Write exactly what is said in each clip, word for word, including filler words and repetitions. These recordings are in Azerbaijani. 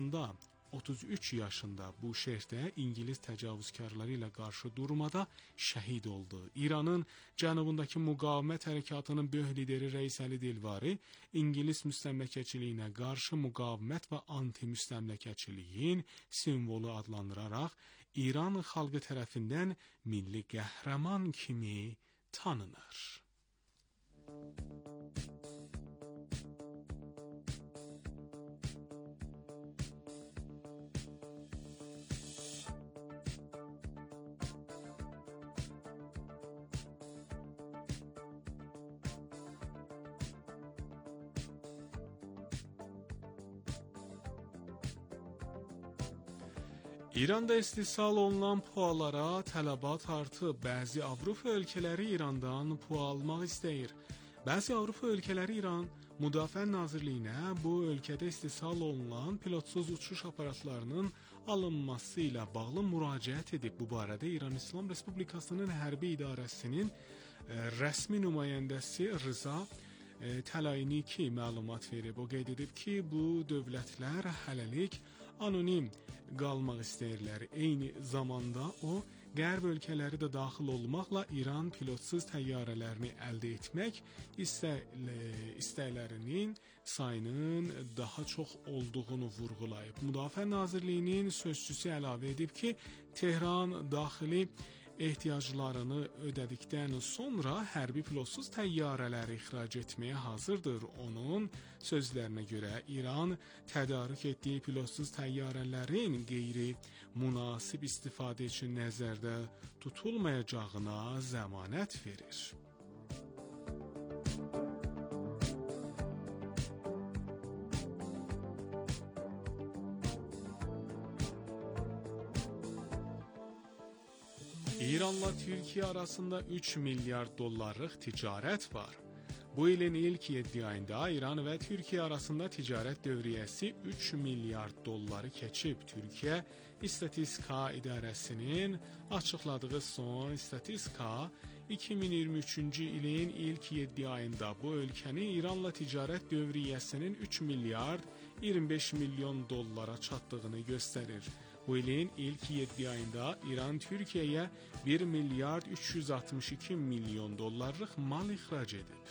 otuz üç yaşında bu şehirde İngiliz təcavüzkarları ilə qarşı durmada şəhid oldu. İranın cənubundakı müqavimət hərəkatının böyük lideri Reis Əli Dilvari, İngiliz müstəmləkəçiliyinə qarşı müqavimət və anti-müstəmləkəçiliyin simvolu adlandıraraq İran xalqı tərəfindən milli qəhrəman kimi tanınır. İranda istehsal olunan pualara tələbat artıb. Bəzi Avropa ölkələri İrandan pua almaq istəyir. Bəzi Avropa ölkələri İran Müdafiə Nazirliyinə bu ölkədə istehsal olunan pilotsuz uçuş aparatlarının alınması ilə bağlı müraciət edib. Bu barədə İran İslam Respublikasının Hərbi İdarəsinin e, rəsmi nümayəndəsi Rıza e, Təlayniki məlumat verib. O qeyd edib ki, bu dövlətlər hələlik anonim qalmaq istəyirlər. Eyni zamanda o, Qərb ölkələri də daxil olmaqla İran pilotsuz təyyarələrini əldə etmək istəklərinin sayının daha çox olduğunu vurğulayıb. Müdafiə Nazirliyinin sözçüsü əlavə edib ki, Tehran daxili ehtiyaclarını ödədikdən sonra hərbi pilotsuz təyyarələri ixrac etməyə hazırdır. Onun sözlərinə görə İran tədarük etdiyi pilotsuz təyyarələrin qeyri-münasib istifadə üçün nəzərdə tutulmayacağına zəmanət verir. İranla Türkiyə arasında üç milyard dollarlıq ticarət var. Bu ilin ilk yeddi ayında İran və Türkiyə arasında ticarət dövriyyəsi üç milyard dolları keçib. Türkiyə İstatistika İdarəsinin açıqladığı son statistika iki min iyirmi üçüncü ilin ilk yeddi ayında bu ölkənin İranla ticarət dövriyyəsinin üç milyard iyirmi beş milyon dollara çatdığını göstərir. Bu ilin ilk yeddi ayında İran Türkiyəyə bir milyard üç yüz altmış iki milyon dollarlıq mal ixrac edib.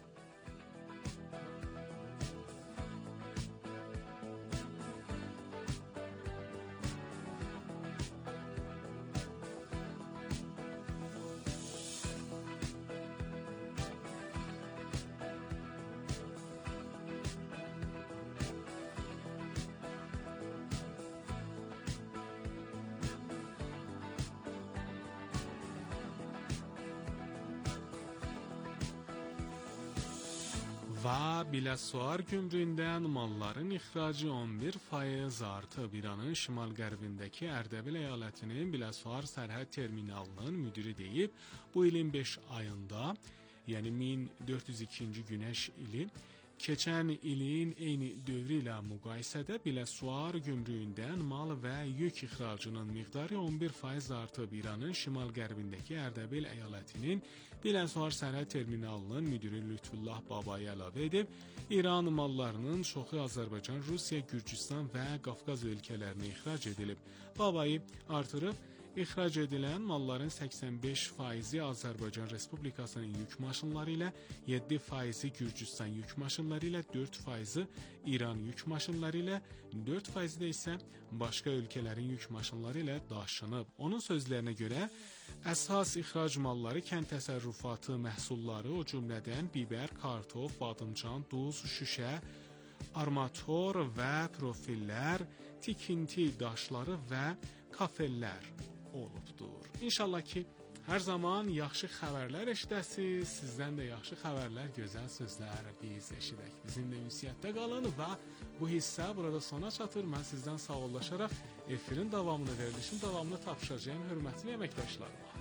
Və Biləsuvar gümrüyündən malların ixracı on bir faiz artıb. İranın şimal-qərbindəki Ərdəbil əyalətinin Biləsuvar sərhəd terminalının müdiri deyib, bu ilin beş ayında, yəni min dörd yüz ikinci günəş ili, keçən ilin eyni dövrü ilə müqayisədə Biləsuvar gümrüyündən mal və yük ixracının miqdarı on bir faiz artıb. İranın şimal-qərbindəki Ərdəbil əyalətinin Biləsuvar sərhəd terminalının müdiri Lütfullah Babai əlavə edib, İran mallarının çoxu Azərbaycan, Rusiya, Gürcüstan və Qafqaz ölkələrinə ixrac edilib. Babai artırıb, İxrac edilən malların səksən beş faizi Azərbaycan Respublikasının yük maşınları ilə, yeddi faizi Gürcüstan yük maşınları ilə, dörd faizi İran yük maşınları ilə, dörd faizi də isə başqa ölkələrin yük maşınları ilə daşınıb. Onun sözlərinə görə, əsas ixrac malları kənd təsərrüfatı məhsulları, o cümlədən bibər, kartof, badımcan, duz, şüşə, armator və profillər, tikinti daşları və kafellər olubdur. İnşallah ki, hər zaman yaxşı xəbərlər eşidəsiniz, sizdən də yaxşı xəbərlər, gözəl sözlər biz eşidək. Bizimlə ünsiyyətdə qalın və bu hissə burada sona çatır. Mən sizdən sağollaşaraq efirin davamını, verilişin davamını tapışacağım hörmətli əməkdaşlarıma.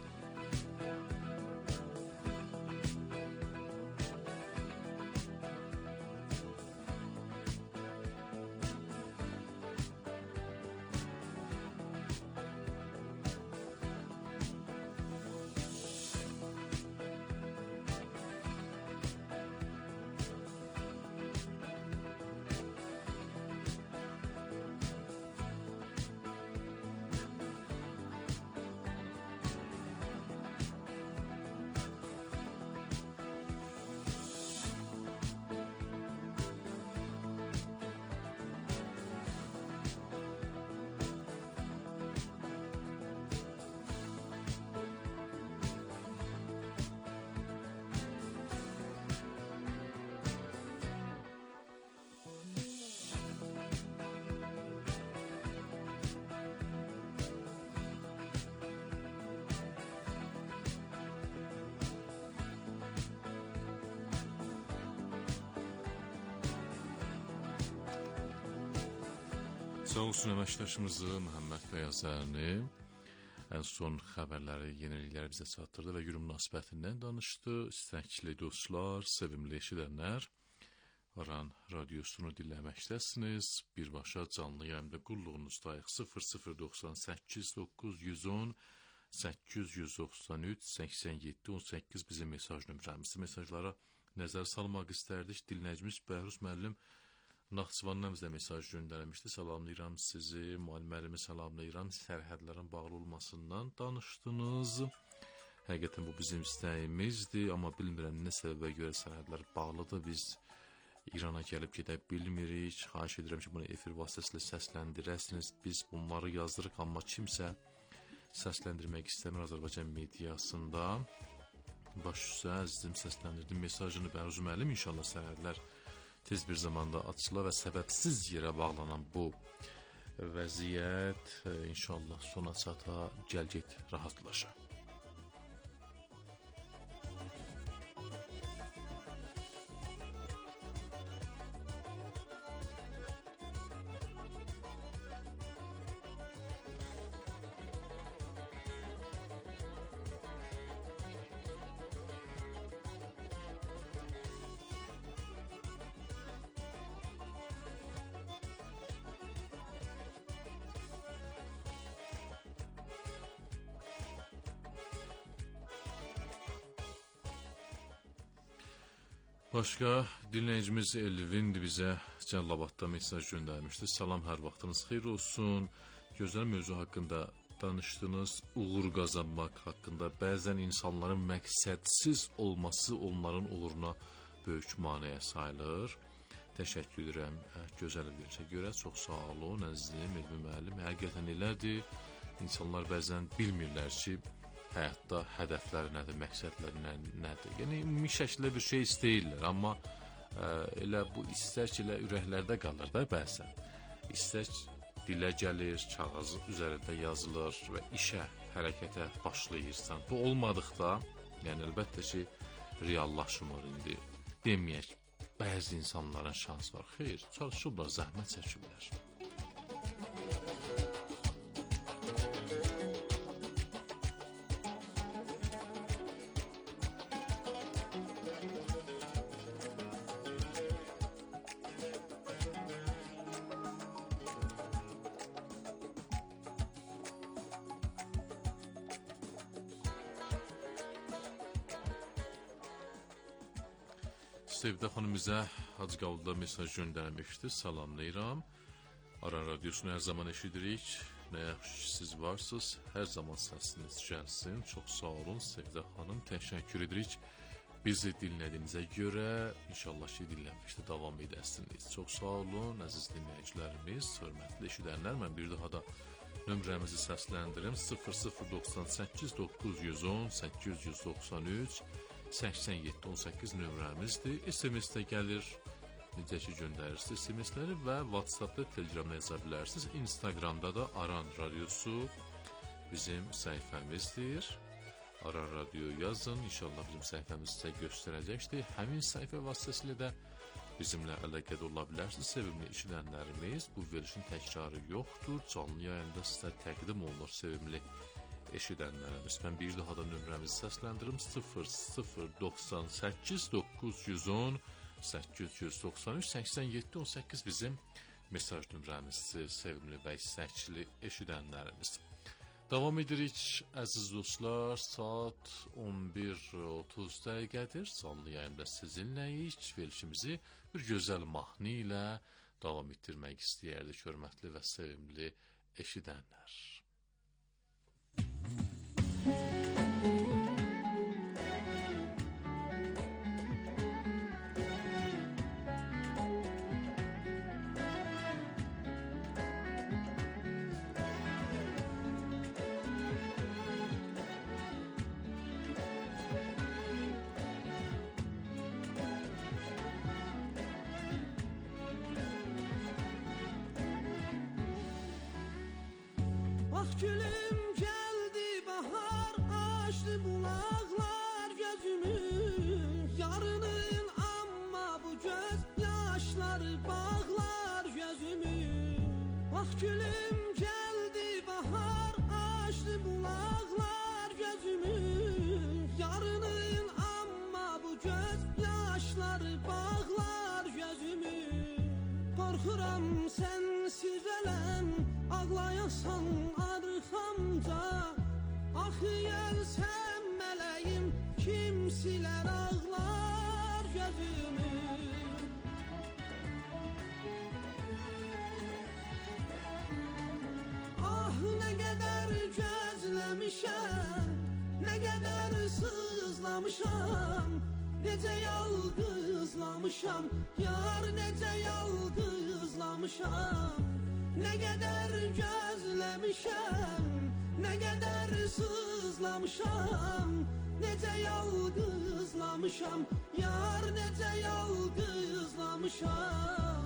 Sağ olsun əməkdaşımızı Məhəmməd Bəyazərni ən son xəbərləri, yenilikləri bizə çatdırdı və gün münasibətindən danışdı. İstəkli dostlar, sevimli eşidənlər, Aran radiosunu dinləməkdəsiniz. Birbaşa canlı yayımda qulluğunuzdayıq. sıfır sıfır doxsan səkkiz doqquz yüz on səkkiz yüz doxsan üç səksən yeddi on səkkiz bizim mesaj nömrəmizdir. Mesajlara nəzər salmaq istərdik. Dinləyicimiz Bəhruz müəllim Naxçıvandan bizə mesaj göndərmişdi. Salamlayıram sizi, müəllimlərimi salamlayıram. Sərhədlərin bağlı olmasından danışdınız. Həqiqətən bu bizim istəyimizdir, amma bilmirəm nə səbəbə görə sərhədlər bağlıdır. Biz İrana gəlib gedə bilmirik. Xahiş edirəm ki, bunu efir vasitəsilə səsləndirəsiniz. Biz bunları yazdırıq, amma kimsə səsləndirmək istəmir Azərbaycan mediasında. Baş üstə əzizim səsləndirdim mesajını Bəhruz müəllim. İnşallah sərhədlər tez bir zamanda açıla və səbəbsiz yerə bağlanan bu vəziyyət inşallah sona çata, gəl-get rahatlaşa. Başqa dinləyicimiz Elvin bizə Cəllabadda mesaj göndərmişdi. Salam, hər vaxtınız xeyir olsun. Gözəl mövzu haqqında danışdınız. Uğur qazanmaq haqqında. Bəzən insanların məqsədsiz olması onların uğuruna böyük maneə sayılır. Təşəkkür edirəm gözəl verilişə görə. Çox sağ olun, əzizim Elvin müəllim. Həqiqətən elədir. İnsanlar bəzən bilmirlər ki, həyatda hədəfləri nədir, məqsədləri nədir. Yəni, ümumi şəkildə bir şey istəyirlər, amma ə, elə bu istək elə ürəklərdə qalır da bəzən. İstək dilə gəlir, kağız üzərində yazılır və işə, hərəkətə başlayırsan. Bu olmadıqda, yəni əlbəttə ki, reallaşmır indi. Deməyək, bəzi insanların şans var. Xeyr, çalışıblar, zəhmət çəkiblər. Sevdə xanım bizə Hacıqavulda mesaj göndərmişdi. Salamlayıram. Aran radiosunu hər zaman eşidirik. Nə yaxşı ki, siz varsınız. Hər zaman səsiniz gəlsin. Çox sağ olun Sevdə xanım. Təşəkkür edirik. Bizi dinlədiyinizə görə inşallah ki, dinlənmişdə davam edəsiniz. Çox sağ olun əziz dinləyicilərimiz, hörmətli eşidənlər. Mən bir daha da nömrəmizi səsləndirim. sıfır sıfır doxsan səkkiz doqquz yüz on səkkiz yüz doxsan üç səksən yeddi on səkkiz nömrəmizdir. S M S-də gəlir, necə ki göndərirsiniz S M S-ləri və WhatsApp-da, Telegramda yaza bilərsiniz. Instagramda da Aran radiosu bizim səhifəmizdir. Aran radio yazın, inşallah bizim səhifəmiz sizə göstərəcəkdir. Həmin səhifə vasitəsilə də bizimlə əlaqədə ola bilərsiniz. Sevimli eşidənlərimiz, bu verilişin təkrarı yoxdur. Canlı yayında sizə təqdim olunur sevimli eşidənlərimiz. Mən bir daha da nömrəmizi səsləndirim. sıfır sıfır doxsan səkkiz doqquz yüz on səkkiz yüz doxsan üç səksən yeddi on səkkiz bizim mesaj nömrəmizdir, sevimli və istəkli eşidənlərimiz. Davam edirik, əziz dostlar. Saat on bir otuz dəqiqədir. Canlı yayında sizinləyik. Verilişimizi bir gözəl mahnı ilə davam etdirmək istəyərdik, hörmətli və sevimli eşidənlər. Bak gülüm geldi bahar, açtı bulaklar gözümü. Yarının amma bu göz yaşları bağlar gözümü. Ah gülüm geldi bahar, açtı bulaklar gözümü. Yarının amma bu göz yaşları bağlar gözümü. Korkuram sensiz ölem, ağlayasan arxamca. Ah yelsem mələyim, kim silər ağlar gözümü. Ah nə qədər gözləmişəm, nə qədər sızlamışam. Necə yalqızlamışam, yar necə yalqızlamışam. Nə qədər gözləmişəm, nə qədər sızlamışam. Necə yalqızlamışam, yar necə yalqızlamışam.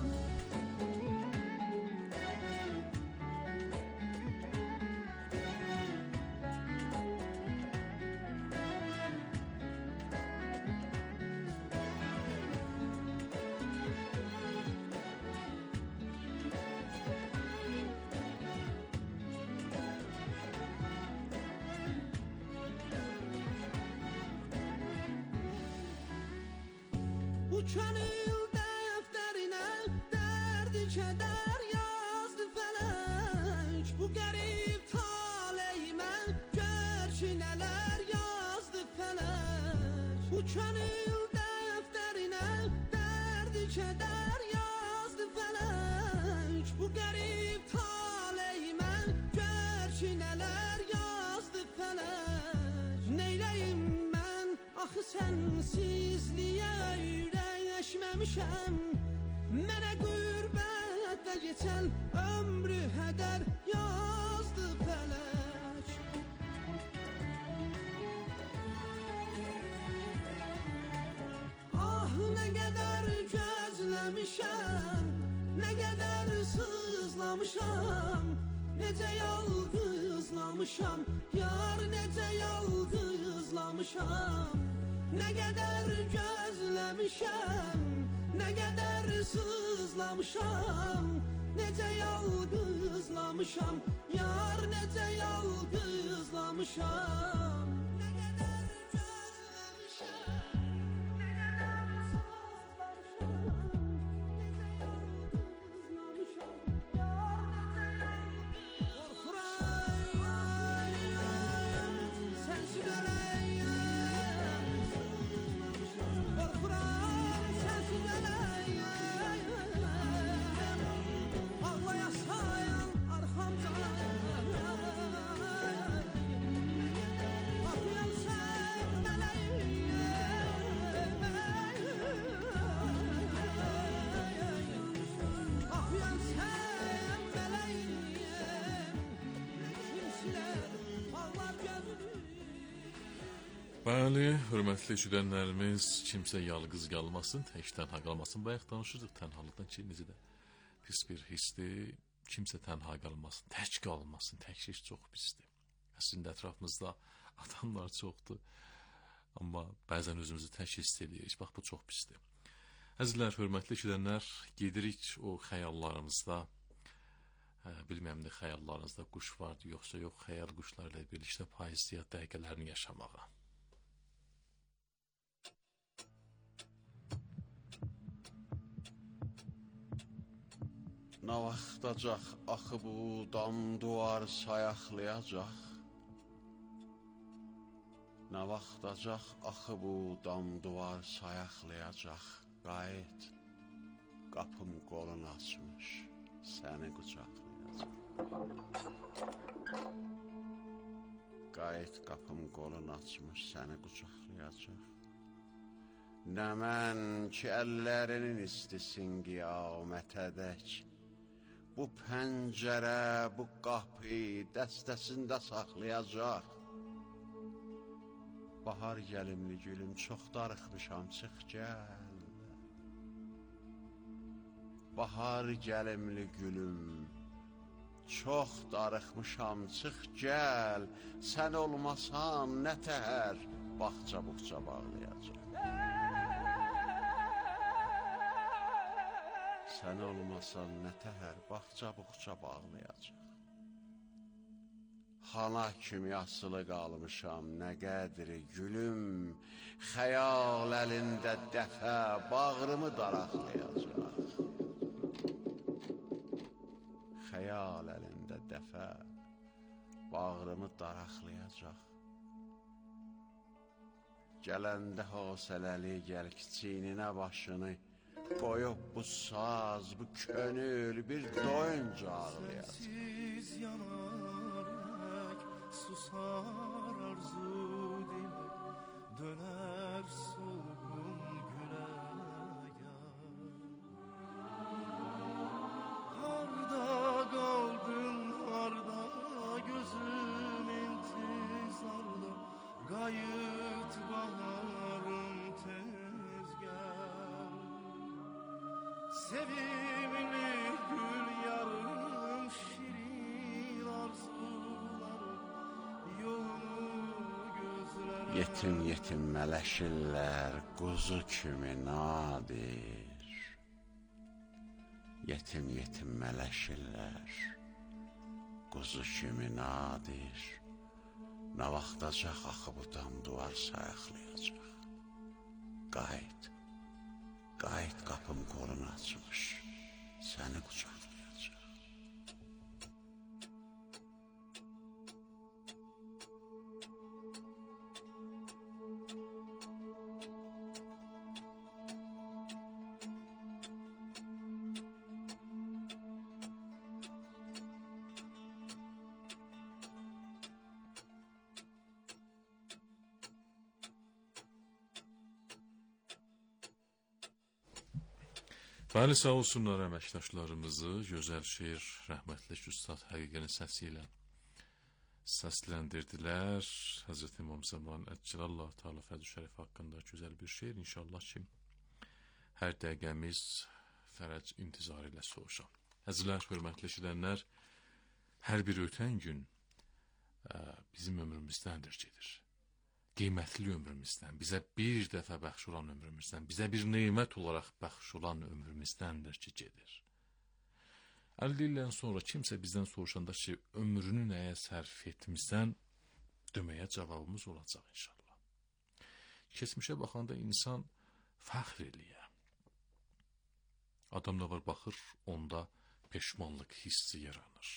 Bu könül dəftərinə dərdi kədər yazdı fələk. Bu qərib taleyimə gör ki nələr yazdı fələk. Bu könül dəftərinə dərdi kədər yazdı fələk. Bu qərib taleyimə gör ki nələr yazdı fələk. Neyləyim mən axı sənsizliyə ürəkləşməmişəm. Mənə qürbətdə geçən ömrü hədər yazdı fələk. Ah nə qədər gözləmişəm, nə qədər sızlamışam. Necə yalqızlamışam, yar necə yalqızlamışam. Nə qədər gözləmişəm, nə qədər sızlamışam. Necə yalqızlamışam, yar necə yalqızlamışam. Nə qədər gözləmişəm, nə qədər sızlamışam. Necə yalqızlamışam, yar necə yalqızlamışam. Qorxuram, sensiz öləyəm. Qorxuram, sensiz öləyəm. Ağlayasan arxamca. Axıyan sən mələyəm. Axıyan sən mələyəm. Kimsilər ağlar gözünü. Bəli, hörmətli eşidənlərimiz, kimsə yalqız qalmasın, tək tənha qalmasın. Bayaq danışırdıq tənhalıqdan ki, necə də pis bir hissdir. Kimsə tənha qalmasın, tək qalmasın, tək şey çox pisdir. Əslində ətrafımızda adamlar çoxdur, amma bəzən özümüzü tək hiss edirik. Bax, bu çox pisdir. Əzizlər, hörmətli eşidənlər, gedirik o xəyallarımızda, hə, bilməm də xəyallarınızda quş vardı, yoxsa yox, xəyal quşlarla birlikdə payızlıyat dəqiqələrini yaşamağa. Nə vaxtacaq axı bu dam duvar sayaqlayacaq? Nə vaxtacaq axı bu dam duvar sayaqlayacaq? Qayıt, qapım qolun açmış, səni qucaqlayacaq. Qayıt, qapım qolun açmış, səni qucaqlayacaq. Nə mən ki əllərinin istisin qiyamətədək. Bu pəncərə, bu qapı dəstəsində saxlayacaq. Bahar gəlimli gülüm, çox darıxmışam, çıx gəl. Bahar gəlimli gülüm, çox darıxmışam, çıx gəl. Sən olmasan nə təhər bağça buxça bağlayacaq. Sən olmasan nə təhər bağça buxça bağlayacaq. Xana kimi asılı qalmışam, nə qədri gülüm, xəyal əlində dəfə bağrımı daraqlayacaq. Xəyal əlində dəfə bağrımı daraqlayacaq. Gələndə hosələli gəl kiçiyninə başını, qoyub bu saz, bu könül bir doyunca ağlayacaq. Sensiz yanarək, susar arzu dilə, dönər solğun güləyə. Harda qaldın, harda gözüm intizarda, qayıt baharım tez gəl. Sevimli gül yarım, şirin arzularım, yolunu gözlərəm. Yetim yetim mələşirlər, quzu kimi nadir. Yetim yetim mələşirlər, quzu kimi nadir. Nə vaxtacaq axı bu dam duvar sayaqlayacaq. Qayıt, qayıt qapım qolun açmış, səni qucaqlayacaq. Bəli, sağ olsunlar əməkdaşlarımızı, gözəl şeir rəhmətlik Üstad Həqiqinin səsi ilə səsləndirdilər. Həzrəti İmam Zaman Əcəlallah Teala Fəzl-i Şərif haqqında gözəl bir şeir. İnşallah ki, hər dəqiqəmiz fərəc intizarı ilə soğuşam. Əzizlər, hörmətli eşidənlər, hər bir ötən gün ə, bizim ömrümüzdəndir gedir. Qiymətli ömrümüzdən, bizə bir dəfə bəxş olan ömrümüzdən, bizə bir neymət olaraq bəxş olan ömrümüzdəndir ki, gedir. əlli ildən sonra kimsə bizdən soruşanda ki, ömrünü nəyə sərf etmişsən, deməyə cavabımız olacaq inşallah. Keçmişə baxanda insan fəxr eləyə. Adam da var, baxır, onda peşmanlıq hissi yaranır.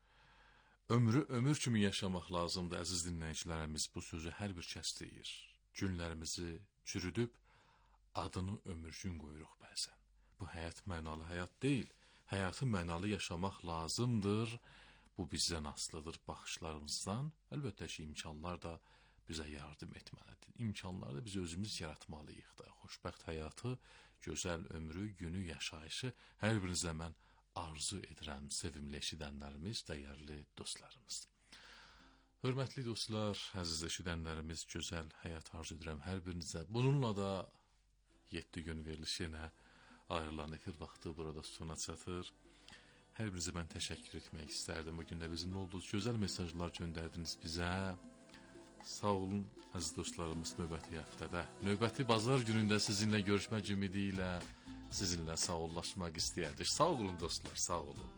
Ömrü ömür kimi yaşamaq lazımdır, əziz dinləyicilərimiz, bu sözü hər bir kəs deyir. Günlərimizi çürüdüb, adını ömür gün qoyuruq bəzən. Bu həyat mənalı həyat deyil, həyatı mənalı yaşamaq lazımdır. Bu bizdən asılıdır, baxışlarımızdan. Əlbəttə ki, imkanlar da bizə yardım etməlidir. İmkanları da biz özümüz yaratmalıyıq da. Xoşbəxt həyatı, gözəl ömrü, günü, yaşayışı hər birinizə mən arzu edirəm, sevimli eşidənlərimiz, dəyərli dostlarımız. Hörmətli dostlar, əziz eşidənlərimiz, gözəl həyat arzu edirəm hər birinizə. Bununla da yeddi gün verilişinə ayrılan efir vaxtı burada sona çatır. Hər birinizə mən təşəkkür etmək istərdim. Bugün də bizimlə olduğunuz gözəl mesajlar göndərdiniz bizə. Sağ olun, əziz dostlarımız, növbəti həftədə, növbəti bazar günündə sizinlə görüşmək ümidi ilə sizinlə sağollaşmaq istəyərdik. Sağ olun dostlar, sağ olun.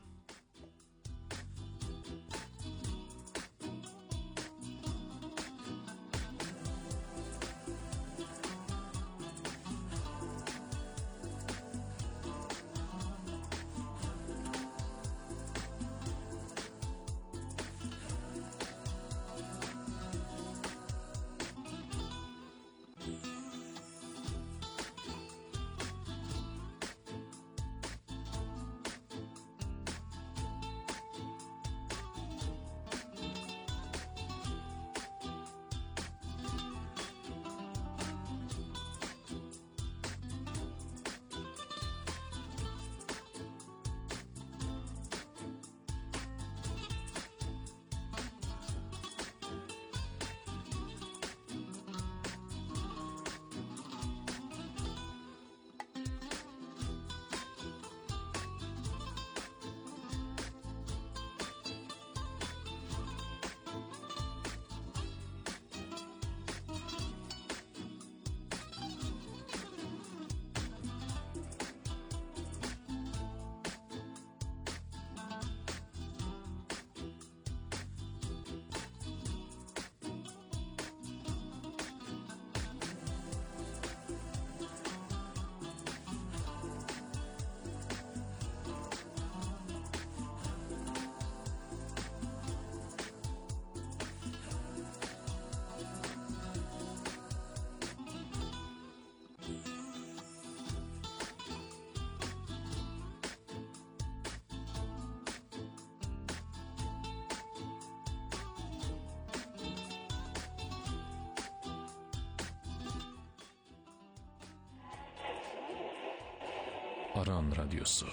Aran Radyosu.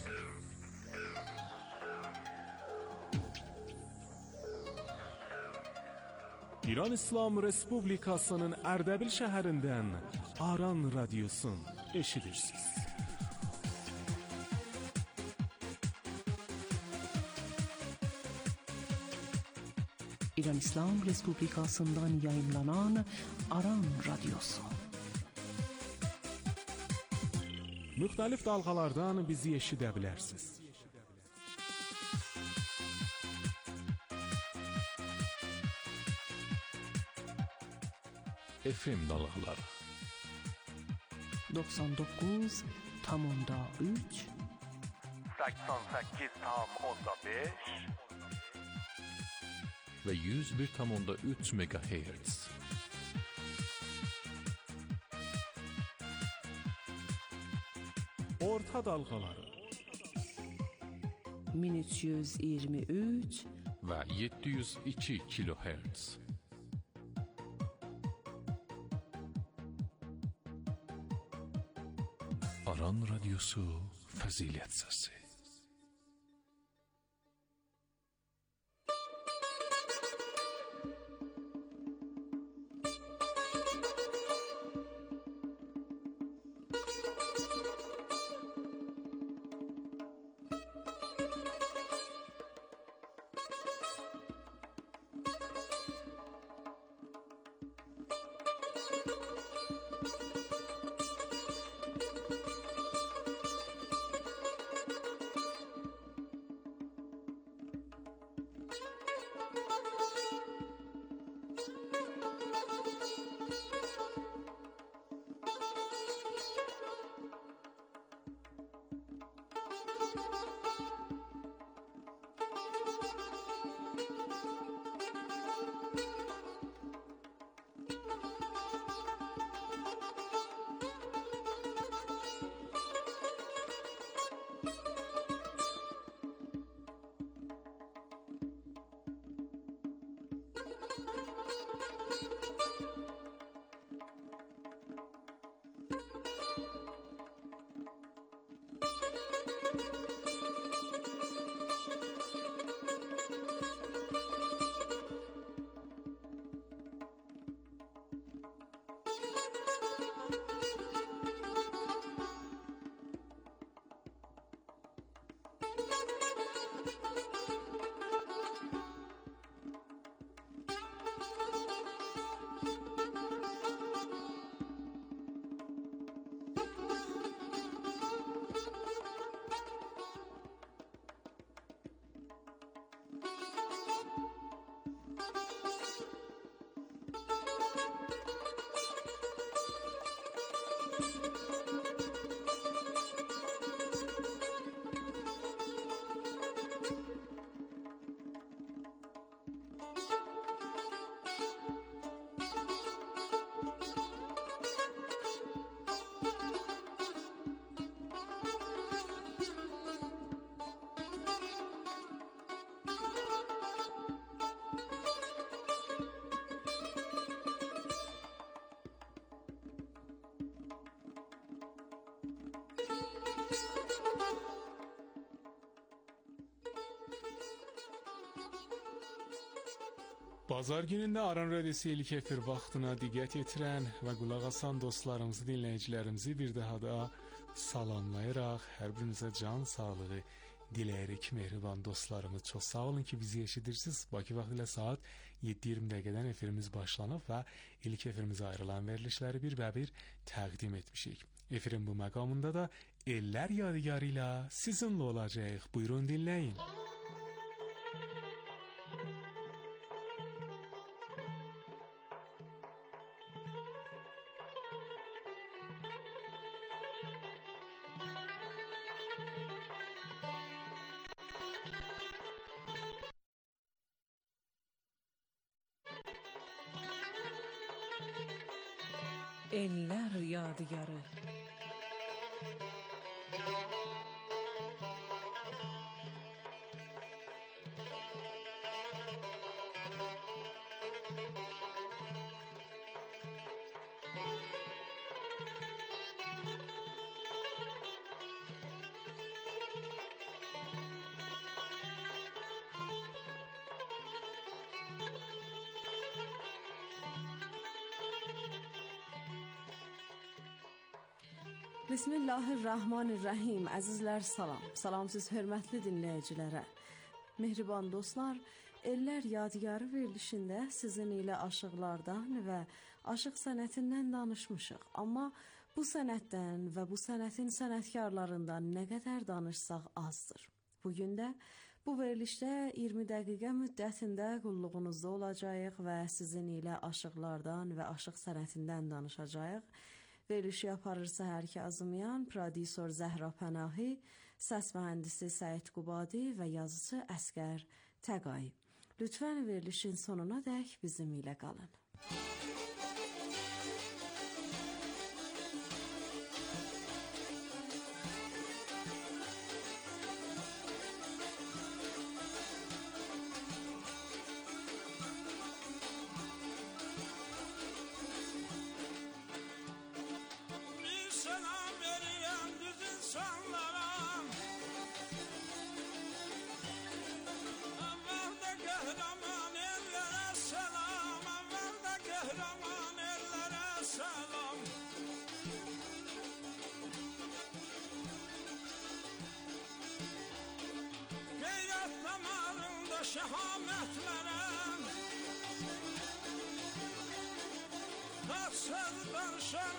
İran İslam Respublikasının Ərdəbil şəhərindən Aran Radyosun eşidirsiniz. İran İslam Respublikasından yayınlanan Aran Radyosu. Müxtəlif dalğalardan bizi eşidə bilərsiniz. F M dalğaları doksan dokuz tam onda üç seksen sekiz tam onda beş ve yüz bir tam onda üç megahertz. Orta dalğaları min üç yüz iyirmi üç ve yedi yüz iki kilohertz. Aran Radyosu Fazilet Sesi. Bazar günündə Aran Radyosu ilk efir vaxtına diqqət yetirən və qulaq asan dostlarımızı, dinləyicilərimizi bir daha da salamlayıraq. Hər birinizə can sağlığı diləyərək mehriban dostlarımız. Çox sağ olun ki, bizi eşidirsiniz. Bakı vaxtı ilə saat yeddi iyirmi dəqiqədən efirimiz başlanıb və ilk efirimizə ayrılan verilişləri bir və bir təqdim etmişik. Efirin bu məqamında da Ellər Yadigarı ilə sizinlə olacaq. Buyurun dinləyin. Eller Yadigarı. Bismillahirrahmanirrahim. Əzizlər salam. Salamsız hörmətli dinləyicilərə. Mehriban dostlar, Ellər Yadigarı verilişində sizin ilə aşıqlardan və aşıq sənətindən danışmışıq. Amma bu sənətdən və bu sənətin sənətkarlarından nə qədər danışsaq azdır. Bugün də bu verilişdə iyirmi dəqiqə müddətində qulluğunuzda olacağıq və sizin ilə aşıqlardan və aşıq sənətindən danışacağıq. Verilişi aparırsa hər Kazımyan, prodüser Zəhra Pənahi, səs mühəndisi Səid Qubadi və yazıcı Əsgər Təqay. Lütfən verilişin sonuna dək bizim ilə qalın. Şehametlerem Tatsızdan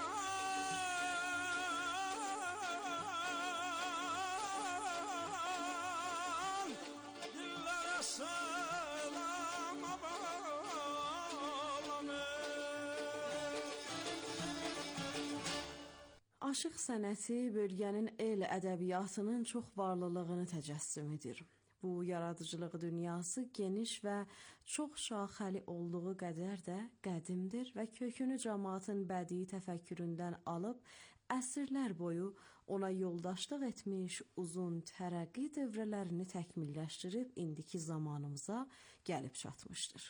şaran Dillere selam abalamı. Aşıq sənəti bölgənin el ədəbiyyatının çox varlılığını təcəssüm edir. Bu yaradıcılıq dünyası geniş və çox şaxəli olduğu qədər də qədimdir və kökünü cəmaatın bədii təfəkküründən alıb əsrlər boyu ona yoldaşlıq etmiş uzun tərəqqi dövrələrini təkmilləşdirib indiki zamanımıza gəlib çatmışdır.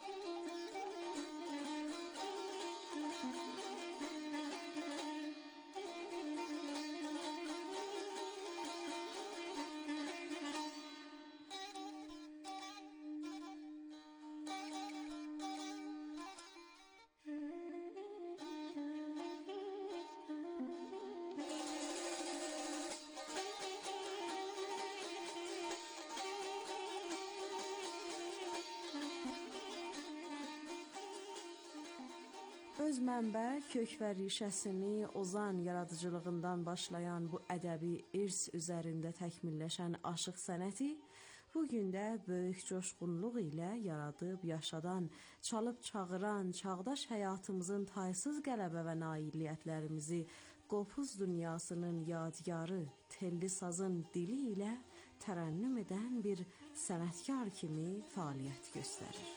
Öz mənbə, kök və rişəsini ozan yaradıcılığından başlayan bu ədəbi irs üzərində təkmilləşən aşıq sənəti bugün də böyük coşqunluq ilə yaradıb yaşadan, çalıb çağıran çağdaş həyatımızın taysız qələbə və nailiyyətlərimizi qopuz dünyasının yadigarı, telli sazın dili ilə tərənnüm edən bir sənətkar kimi fəaliyyət göstərir.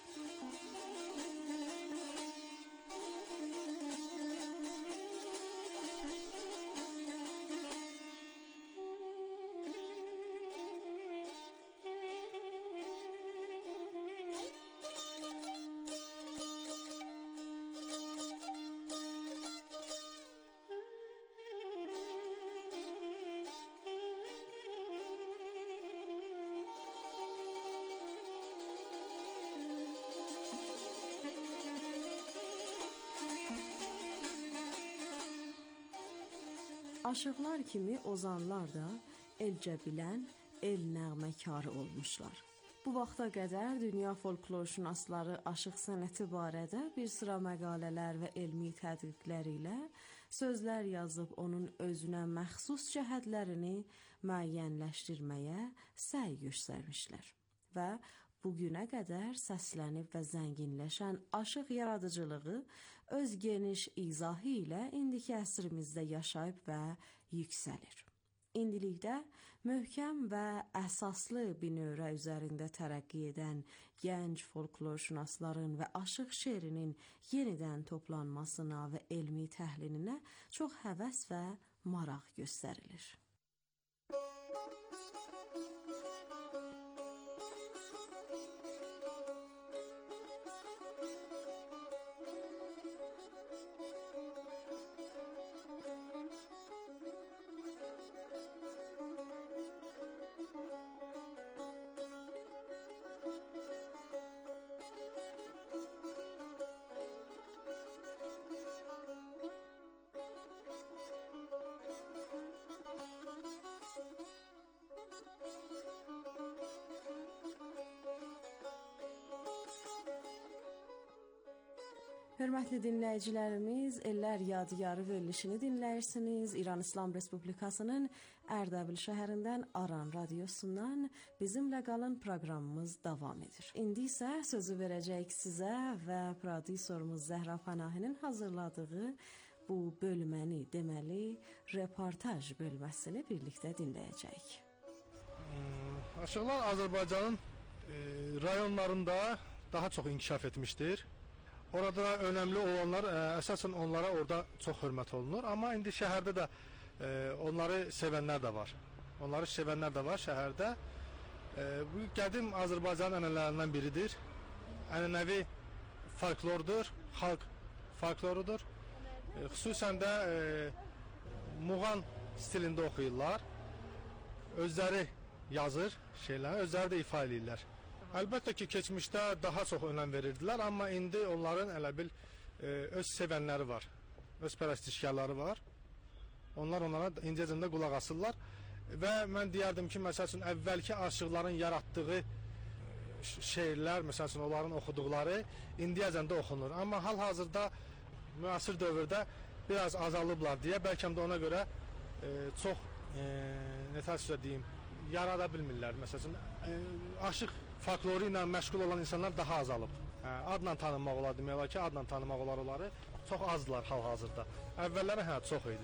Aşıqlar kimi ozanlar da elcə bilən, el nəğməkarı olmuşlar. Bu vaxta qədər dünya folklorşünasları aşıq sənəti barədə bir sıra məqalələr və elmi tədqiqlər ilə sözlər yazıb onun özünə məxsus cəhətlərini müəyyənləşdirməyə səy göstərmişlər. Və bugünə qədər səslənib və zənginləşən aşıq yaradıcılığı öz geniş izahı ilə indiki əsrimizdə yaşayıb və yüksəlir. İndilikdə möhkəm və əsaslı binövrə üzərində tərəqqi edən gənc folklorşünasların və aşıq şeirinin yenidən toplanmasına və elmi təhlilinə çox həvəs və maraq göstərilir. Hörmətli dinləyicilərimiz, Ellər Yadigarı verilişini dinləyirsiniz. İran İslam Respublikasının Ərdəbil şəhərindən Aran radiosundan bizimlə qalın proqramımız davam edir. İndi isə sözü verəcəyik sizə və prodüserimiz Zəhra Pənahinin hazırladığı bu bölməni, deməli, reportaj bölməsini birlikdə dinləyəcəyik. Hmm, Aşıqlar Azərbaycanın e, rayonlarında daha çox inkişaf etmişdir. Orada önəmli olanlar, ə, əsasən onlara orada çox hörmət olunur. Amma indi şəhərdə də ə, onları sevənlər də var. Onları sevənlər də var şəhərdə. Ə, bu qədim Azərbaycanın ənənələrindən biridir. Ənənəvi folklordur, xalq folklorudur. Ə, xüsusən də ə, muğan stilində oxuyurlar. Özləri yazır şeyləri, özləri də ifa edirlər. Əlbəttə ki, keçmişdə daha çox önəm verirdilər, amma indi onların elə bil e, öz sevənləri var, öz pərəstişkarları var. Onlar onlara incəcəndə qulaq asırlar və mən deyərdim ki, məsəl üçün əvvəlki aşıqların yaratdığı şeirlər, məsəl üçün onların oxuduqları indiyəcəndə oxunur. Amma hal-hazırda müasir dövrdə biraz azalıblar deyə, bəlkə də ona görə e, çox e, nə təəssüflə deyim, yarada bilmirlər. Məsəl üçün e, aşıq folkloru ilə məşğul olan insanlar daha azalıb. Hə, adla tanınmaq olar, demək olar ki, adla tanınmaq olar onları. Çox azdılar hal-hazırda. Əvvəlləri hə, çox idi.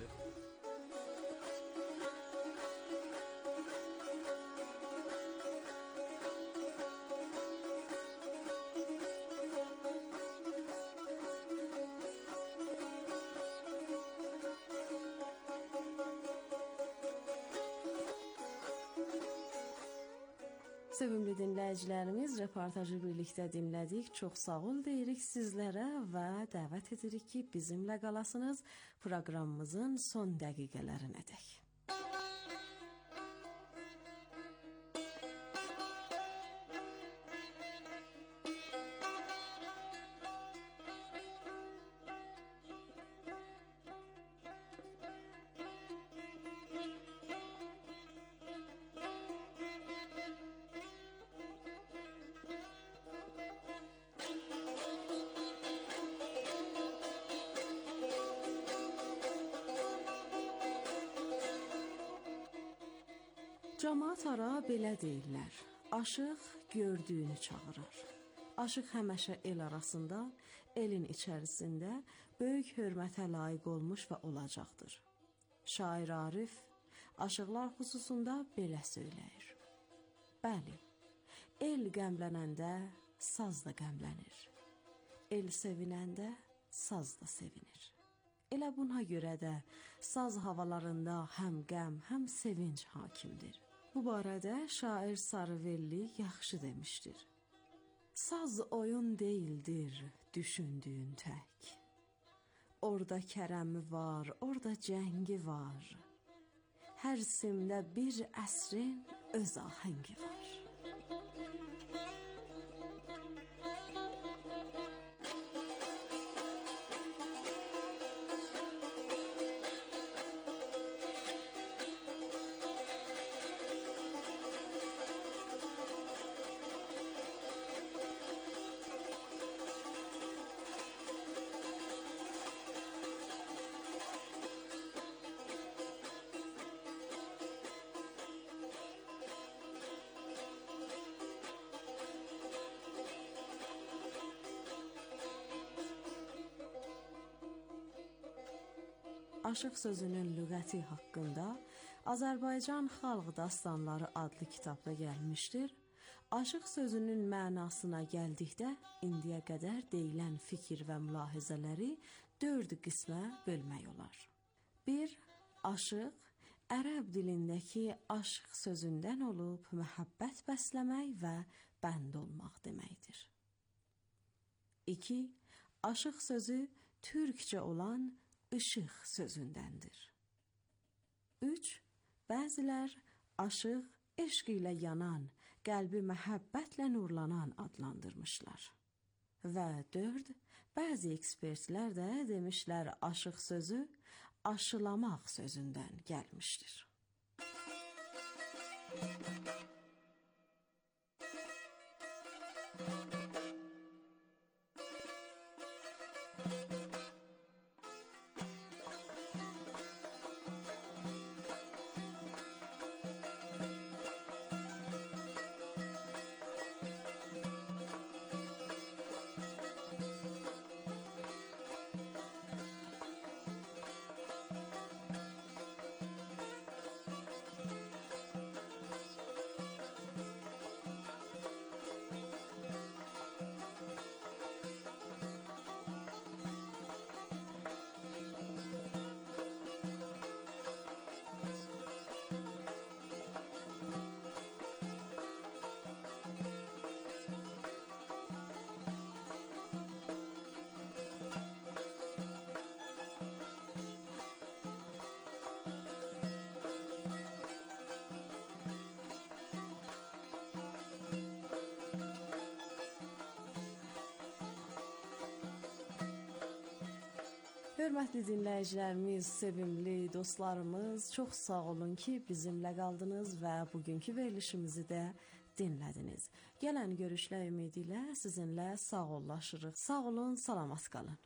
Sevimli dinləyicilərimiz, reportajı birlikdə dinlədik. Çox sağ ol deyirik sizlərə və dəvət edirik ki, bizimlə qalasınız proqramımızın son dəqiqələrinədək. Camaat ara belə deyirlər, aşıq gördüyünü çağırır. Aşıq həməşə el arasında, elin içərisində böyük hörmətə layiq olmuş və olacaqdır. Şair Arif, aşıqlar xüsusunda belə söyləyir. Bəli, el qəmlənəndə saz da qəmlənir. El sevinəndə saz da sevinir. Elə buna görə də saz havalarında həm qəm, həm sevinç hakimdir. Bu barədə şair Sarıvelli yaxşı demişdir. Saz oyun deyildir, düşündüyün tək. Orada kərəmi var, orada cəngi var. Hər simdə bir əsrin öz ahəngi var. Aşıq sözünün lüğəti haqqında Azərbaycan Xalq Dastanları adlı kitabda gəlmişdir. Aşıq sözünün mənasına gəldikdə indiyə qədər deyilən fikir və mülahizələri dörd qismə bölmək olar. bir. Aşıq ərəb dilindəki aşq sözündən olub məhəbbət bəsləmək və bənd olmaq deməkdir. iki. Aşıq sözü türkcə olan işıq sözündəndir. üç. Bəzilər aşıq eşq ilə yanan, qəlbi məhəbbətlə nurlanan adlandırmışlar. Və dörd. Bəzi ekspertlər də demişlər aşıq sözü aşılamaq sözündən gəlmişdir. Hörmətli dinləyicilərimiz, sevimli dostlarımız, çox sağ olun ki, bizimlə qaldınız və bugünkü verilişimizi də dinlədiniz. Gələn görüşlər ümidi ilə sizinlə sağollaşırıq. Sağ olun, salamat qalın.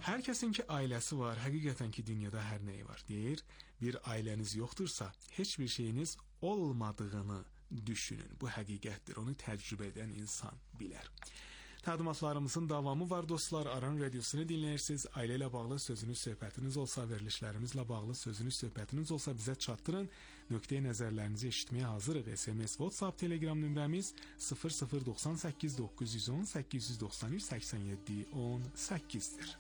Hər kəsin ki ailəsi var, həqiqətən ki dünyada hər nəyi var. Deyir, bir ailəniz yoxdursa, heç bir şeyiniz olmadığını düşünün. Bu həqiqətdir. Onu təcrübə edən insan bilər. Təqdimatlarımızın davamı var dostlar. Aran radiosunu dinləyirsiniz. Ailə ilə bağlı sözünüz, söhbətiniz olsa, verilişlərimizlə bağlı sözünüz, söhbətiniz olsa bizə çatdırın. Nöqteyi nəzərlərinizi eşitməyə hazırıq. S M S, WhatsApp, Telegram nömrəmiz sıfır sıfır doxsan səkkiz doqquz yüz on səkkiz yüz doxsan üç səksən yeddi on səkkizdir.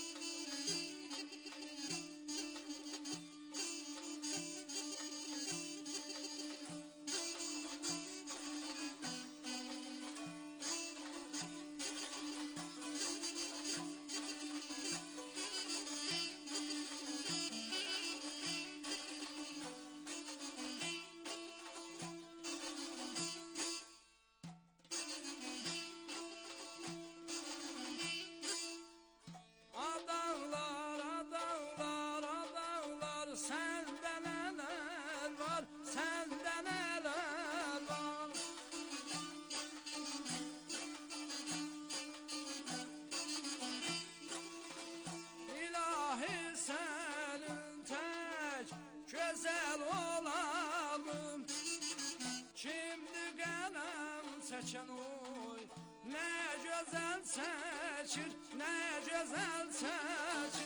çəkən oy, nə gözəl çəkir, nə gözəl çəkir.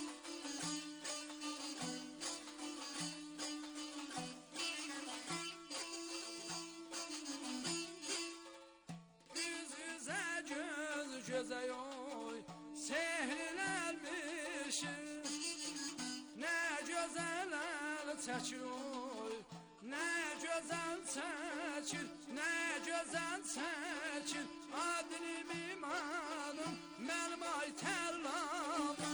Üz üzə göz gözə oy, sehrlərmişim, nə gözəl əl çəkir oy, nə gözəl çəkir, nə gözəl çəkir. Adlim imanım, mənim ay tərlanım.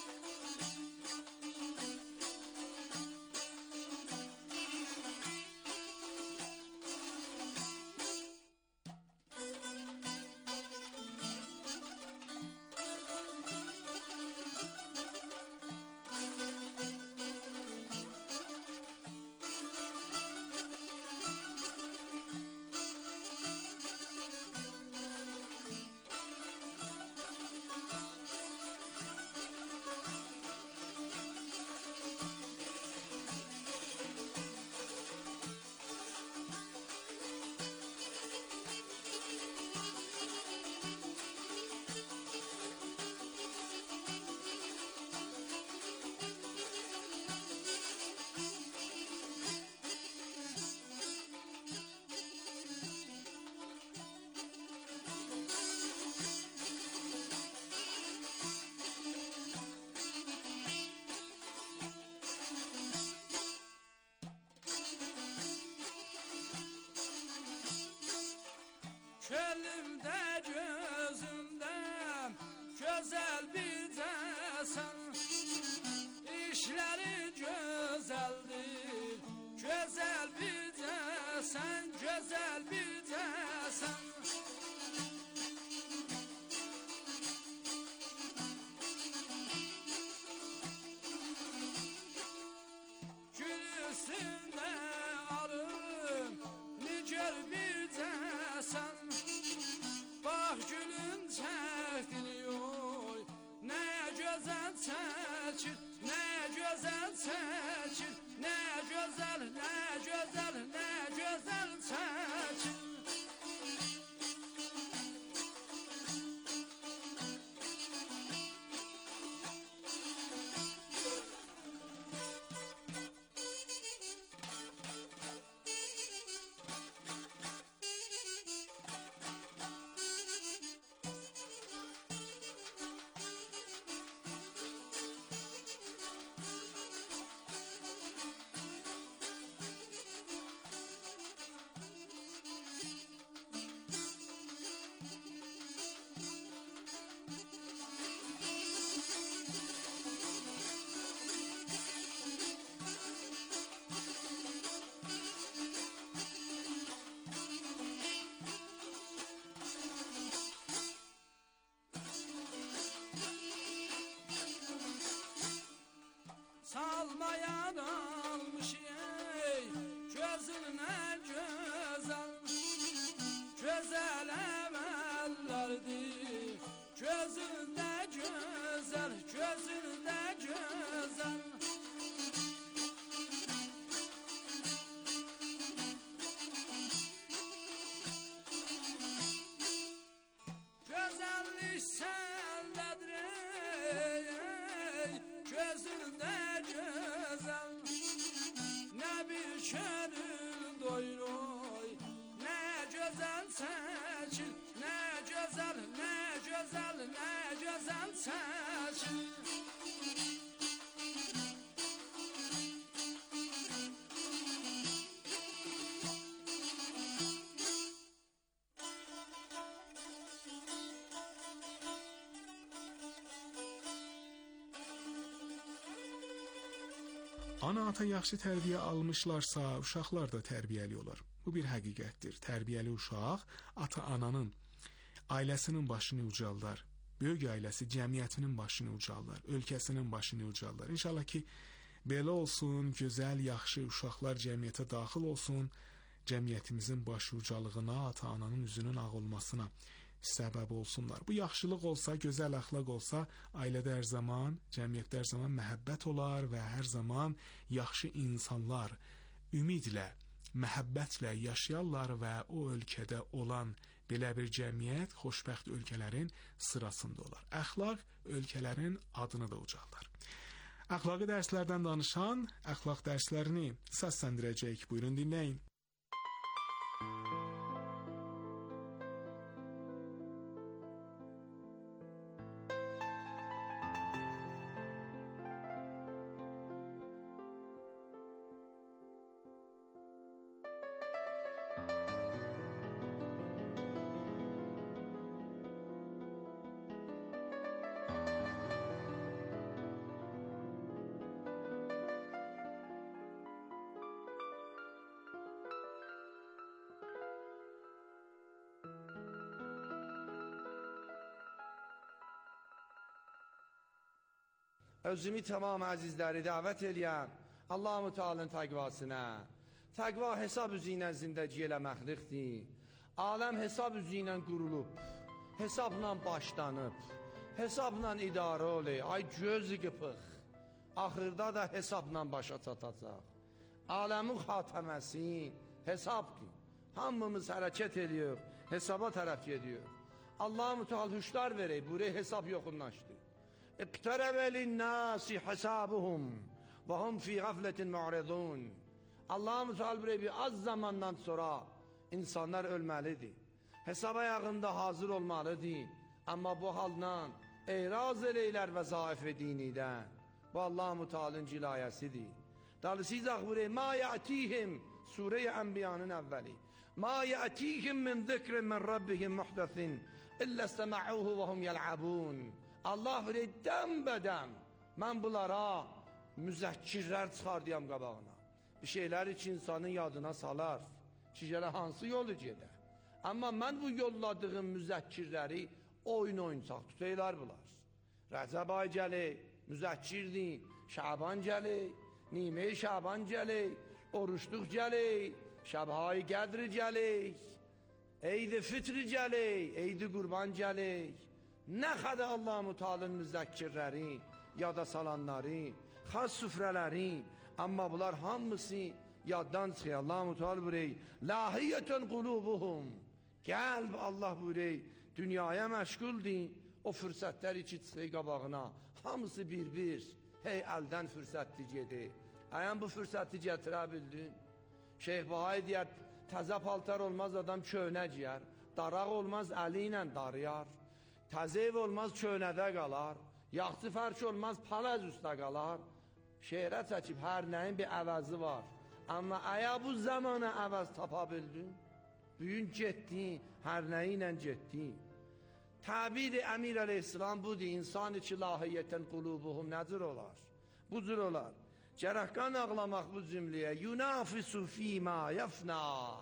Çölümdə gözümdə gözəl bir cəsən, işləri gözəldir, gözəl bir cəsən, gözəl bir cəsən. Gül üstündə arım, nigar bir cəsən. Bax gülün çəkdini oy, nə gözəl çəkir, nə gözəl çəkir, nə gözəl, nə gözəl, nə gözəl çəkir. Salmayan almış ey, gözünə gözəl, gözəl əməllərdir, gözündə göz güzel, gözün de güzel. Güzellik sendedir ey, gözün de güzel. Ne bir gönül doyuruy, ne güzel seçil, ne güzel, ne güzel, ne güzel seçil. Ana ata yaxşı tərbiyə almışlarsa, uşaqlar da tərbiyəli olur. Bu bir həqiqətdir. Tərbiyəli uşaq ata-ananın, ailəsinin başını ucaldar. Böyük ailəsi cəmiyyətinin başını ucaldar, ölkəsinin başını ucaldar. İnşallah ki, belə olsun, gözəl, yaxşı uşaqlar cəmiyyətə daxil olsun, cəmiyyətimizin başı ucalığına, ata-ananın üzünün ağ olmasına səbəb olsunlar. Bu yaxşılıq olsa, gözəl əxlaq olsa, ailədə hər zaman, cəmiyyətdə hər zaman məhəbbət olar və hər zaman yaxşı insanlar ümidlə, məhəbbətlə yaşayarlar və o ölkədə olan belə bir cəmiyyət xoşbəxt ölkələrin sırasında olar. Əxlaq ölkələrin adını da ucaldar. Əxlaqi dərslərdən danışan əxlaq dərslərini səsləndirəcəyik. Buyurun dinləyin. Özümü tamam əzizləri dəvət eləyəm Allah-u Teala'nın təqvasına. Təqva hesab üzü ilə zindəgi eləməklikdir. Aləm hesab üzü ilə qurulub, hesabla başlanıb, hesabla idarə oley. Ay gözü qıpıq, axırda da hesabla başa çatacaq. Aləmin xatəməsi hesabdır. Hamımız hərəkət ediyor, hesaba tərəf ediyor. Allah-u Teala hüşdar verək, buraya hesab yoxunlaşdı. اقترب للناس حسابهم وهم في غفلة معرضون. Allah-u Teala bir az zamandan sonra insanlar ölməlidir. Hesab ayağında hazır olmalıdır. Amma bu haldan eyraz eləylər və zaif edinidən. Bu Allah-u Teala'nın cilayəsidir. Dalısıyız buraya ma ya'tihim Sure-i Enbiya'nın əvvəli. Ma ya'tihim min zikrin min Rabbihim muhdathin illa istema'uhu ve hum yel'abun. Allah verir dəm-bədəm mən bunlara müzəkkirlər çıxardıyam qabağına. Bir şeylər için insanın yadına salar ki, gələ hansı yolu gedə. Amma mən bu yolladığım müzəkkirləri oyun oyuncaq tutaylar bunlar. Rəcəb ay gəlir, müzəkkirdir, Şaban gəlir, Nime-i Şaban gəlir, oruçluq gəlir, Şəbhayı qədri gəlir, Eyd-i Fitri gəlir, Eyd-i Qurban gəlir. Nə qədər Allah-u Teala'nın müzəkkirləri, yada salanları, xas süfrələri, amma bunlar hamısı yaddan çıxıyor. Allah-u Teala buyuruyor, lahiyyətən qulubuhum. Qəlb Allah buyuruyor, dünyaya məşğuldur, o fürsətlər içi çıxıyor qabağına. Hamısı bir-bir, hey əldən fürsətli gedir. Əyən bu fürsəti gətirə bildin. Şeyh Bahay deyər, təzə paltar olmaz adam köhnə giyər, daraq olmaz əli ilə darıyar. Təzə ev olmaz köhnədə qalar, yaxçı fərş olmaz palaz üstə qalar. Şehrə çəkib hər nəyin bir əvəzi var. Amma əgər bu zamana əvəz tapa bildin, büyün getdin, hər nəyi ilə getdin. Təbir-i Əmir əleyhissalam budur, insan içi lahiyyətən qulubuhum nəcür olar? Bu cür olar. Gərəqqan ağlamaq bu cümləyə, yunafisu fîmâ yəfnâ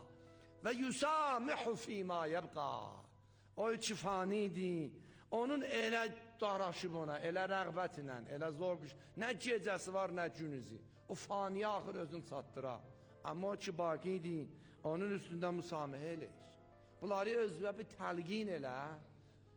və yusâmihu fîmâ yəbqâ. O içi fanidir, onun elə daraşıb ona, elə rəğbət ilə, elə zor qış, nə gecəsi var, nə günüzü. O faniyə axır özün çatdıra. Amma o ki baqidir, onun üstündə müsamihə eləyir. Bunları özünə bir təlqin elə,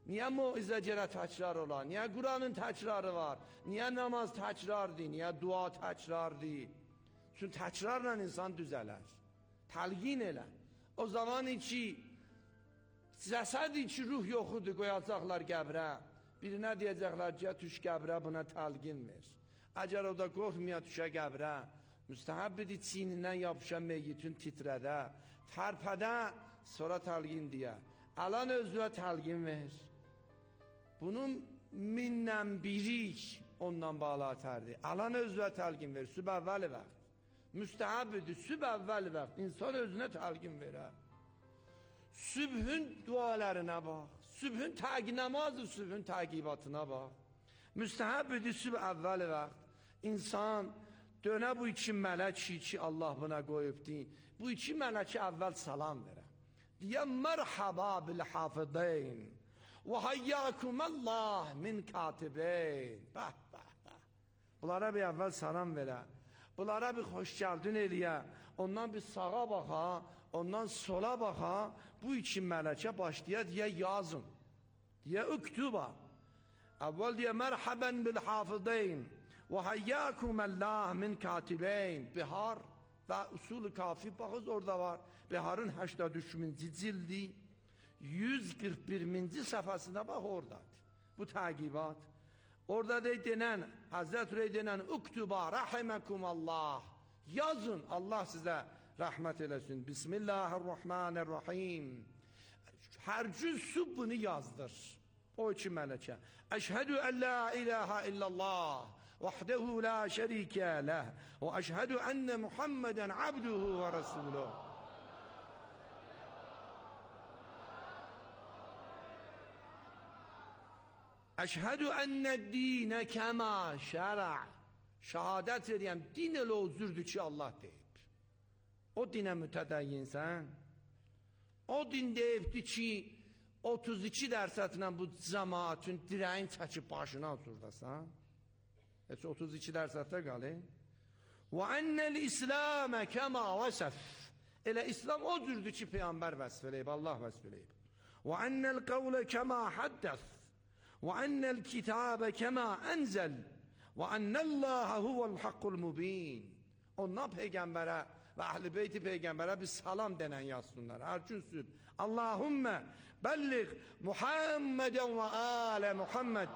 Niyə moizə görə təkrar olar? Niyə Quranın təkrarı var? Niyə namaz təkrardır? Niyə dua təkrardır? Çünki təkrarla insan düzələr. Təlqin elə. O zaman ki, cəsədi ki, ruh yoxudur, qoyacaqlar qəbrə. Birinə deyəcəklər ki, tuş qəbrə, buna təlqin ver. Əgər o da qorxmaya tuşa qəbrə, müstəhəbbidir çiynindən yapışa meyyitün titrədə, tərpədə, sonra təlqin deyə. Alan özünə təlqin ver. Bunun mindən birik ondan balatərdir. Alan özünə təlqin ver, süb əvvəli vaxt. Müstəhəbbidir, süb əvvəli vaxt. İnsan özünə təlqin verər. Sübhün dualarına bax. Sübhün təqi namazı, sübhün təqibatına bax. Müstəhəbbidir, süb əvvəli vaxt. İnsan dönə bu iki mələk ki, Allah buna qoyubdi. Bu iki mələki əvvəl salam verər. Diyə mərhaba bil hafidəyn və hayyakuməllah min katibəyn. Bəh, bəh, bəh. Bunlara bir əvvəl salam verər. Bunlara bir xoş gəldin eləyə. Ondan bir sağa baxa, ondan sola baxa. Bu iki mələkə başlaya deyə yazın. Deyə üktüba. Əvvəl deyə mərhabən bil hafidəyn və hayyakuməllah min katibəyn. Bihar və usul-u kafi baxız orada var. Biharın səksən üçüncü cildi yüz qırx birinci səhifəsində bax oradadır. Bu təqibat. Orada deyilən, Həzrət Rey deyilən, Uktuba rahiməkumallah. Yazın, Allah sizə rəhmət eləsin. Bismillahirrahmanirrahim. Hər gün süb bunu yazdır. O iki mələkə. Əşhədü ən la ilahə illallah. Vahdehu la şərikə ləh. Və əşhədü ənə Muhammədən abduhu və rasuluhu. Əşhədü ənə dinə kəmə şərə. Şəhadət edirəm, din elə özürdür ki, Allah deyib. O dinə mütədəyyinsən. O din deyibdir ki, otuz iki dərsətlə bu cəmaatın dirəyin çəkib başına oturdasan. Heç otuz iki dərsətdə qalır. Və ennəl İslamə kəmə vəsəf. Elə İslam o cürdür ki, Peyğəmbər vəsf eləyib, Allah vəsf eləyib. Və ennəl qavlə kəmə həddəf. Və ennəl kitabə kəmə ənzəl. Və ennəlləhə huvəl haqqul mubin. Ondan Peyğəmbərə və əhl-i beyti Peyğəmbərə bir salam denən yazsınlar. Hər gün süb. Allahümmə bəlliq Muhammədən və alə Muhamməd.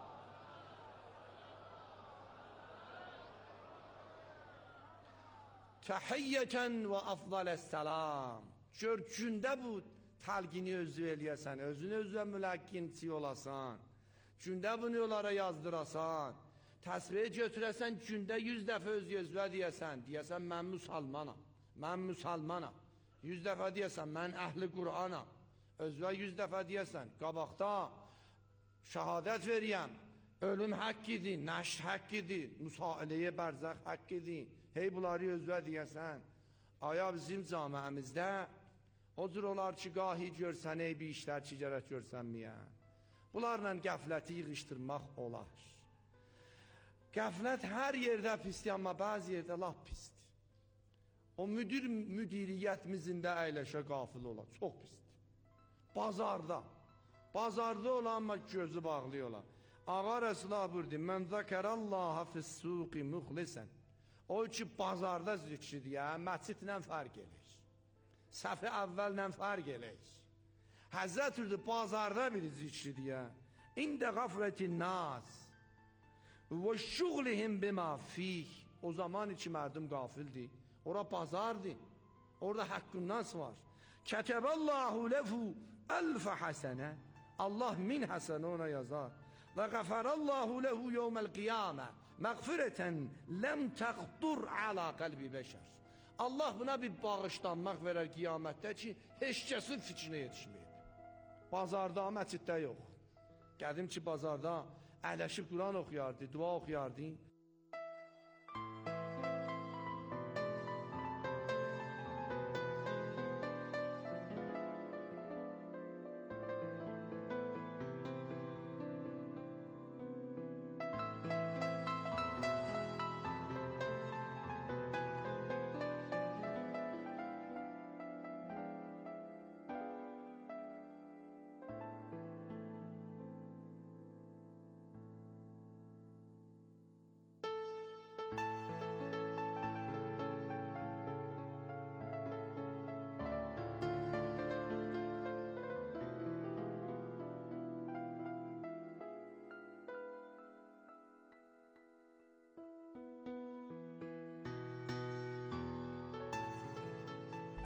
Təhiyyətən və afdaləs-səlam. Gör gündə bu təlqini özü eləyəsən, özünü özünə müləqqinçi olasan, gündə bunu onlara yazdırasan, təsbih götürəsən, gündə yüz dəfə öz gözvə deyəsən, deyəsən, mən müsalmanam, mən müsalmanam, yüz dəfə deyəsən, mən əhli Qur'anam, özvə yüz dəfə deyəsən, qabaqda şəhadət veriyəm, ölüm haqq idi, nəşr haqq idi, müsailəyə bərzəq haqq idi, hey bunları özvə deyəsən, aya bizim camiəmizdə o cür olar ki, gahi görsən, ey bir işlər ki, gərək görsənməyən. Bunlarla qəfləti yığışdırmaq olar. Qəflət hər yerdə pisdir, amma bəzi yerdə laf pisdir. O müdir müdiriyyətimizin də əyləşə qafil olar, çox pisdir. Bazarda, bazarda olan, amma gözü bağlı olar. Ağa Rəsulullah buyurdu, mən zəkərallaha fissuqi müxlisən. O ki, bazarda zikridir, ya, məscidlə fərq edir. Səfi əvvəllə fərq edir. Həzzət ürdə bazarda bir zikridir, ya. İndə qaflətin nas və şuğlihim bima fih. O zaman iki mərdim qafildir. Ora bazardır. Orada haqqın nas var. Kətəbəllahu ləfu əlfə həsənə. Allah min həsənə ona yazar. Və qəfərəllahu ləhu yevməl qiyamə. Məğfirətən ləm təxdur alə qəlbi bəşər. Allah buna bir bağışlanmaq verər qiyamətdə ki, heç kəsin fikrinə yetişməyib. Bazarda, məsciddə yox. Qədim ki, bazarda əyləşib Quran oxuyardı, dua oxuyardı.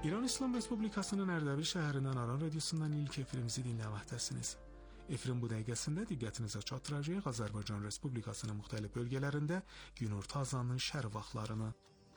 İran İslam Respublikasının Ərdəbil şəhərindən Aran radiosundan ilk efirimizi dinləməkdəsiniz. Efirin bu dəqiqəsində diqqətinizə çatdıracağıq Azərbaycan Respublikasının müxtəlif bölgələrində günorta azanının şərq vaxtlarını.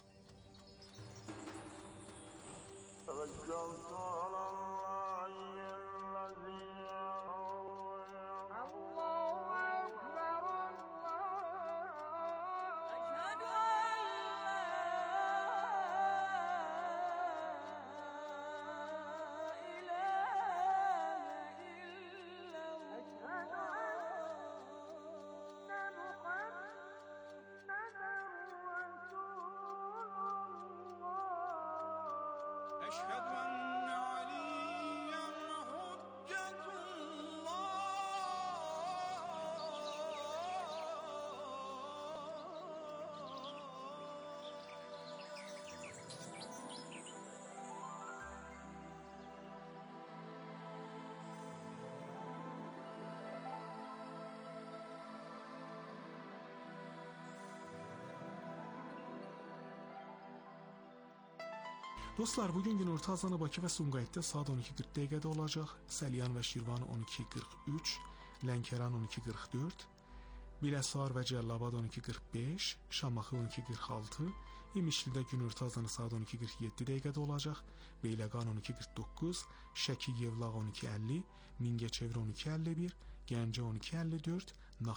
Dostlar, bugün günorta azanı Bakı və Sumqayıtda saat on iki qırx dəqiqədə olacaq. Səlyan və Şirvan on iki qırx üç, Lənkəran on iki qırx dörd, Biləsuvar və Cəllabad on iki qırx beş, Şamaxı on iki qırx altı, İmişlidə günorta azanı saat on iki qırx yeddi dəqiqədə olacaq. Beyləqan on iki qırx doqquz, Şəki Yevlaq on iki əlli, Mingəçevir on iki əlli bir, Gəncə on iki əlli dörd,